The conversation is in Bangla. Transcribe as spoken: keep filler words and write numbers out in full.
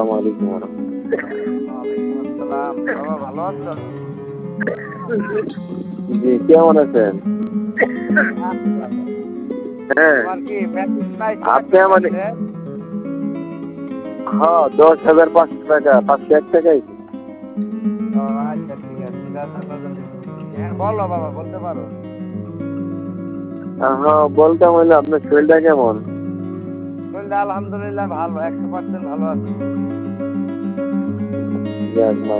আসসালামু আলাইকুম ওয়া রাহমাতুল্লাহ। ওয়ালাইকুম আসসালাম। বাবা ভালো আছো? জি, কেমন আছেন? আচ্ছা। হ্যাঁ, তোমার কি মেসেজ পাইছো আপনি একটা আমাদের মেসেজ? হ্যাঁ দশ হাজার পাঁচশো টাকা পাঁচশো এক টাকাই। ও আচ্ছা ঠিক আছে। যার জন্য যদি হ্যাঁ বলো বাবা বলতে পারো। হ্যাঁ, বলতাম হইলো আপনার শরীরটা কেমন? শরীরটা আলহামদুলিল্লাহ ভালো একশো পার্সেন্ট ভালো আছে। যাক,